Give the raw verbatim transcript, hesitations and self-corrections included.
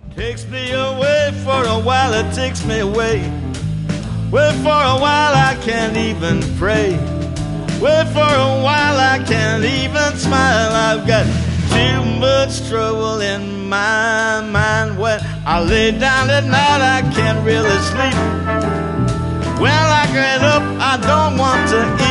Takes me away for a while, it takes me away. Well, for a while I can't even pray. Well, for a while I can't even smile. I've got too much trouble in my mind. When I lay down at night I can't really sleep. When I get up I don't want to eat.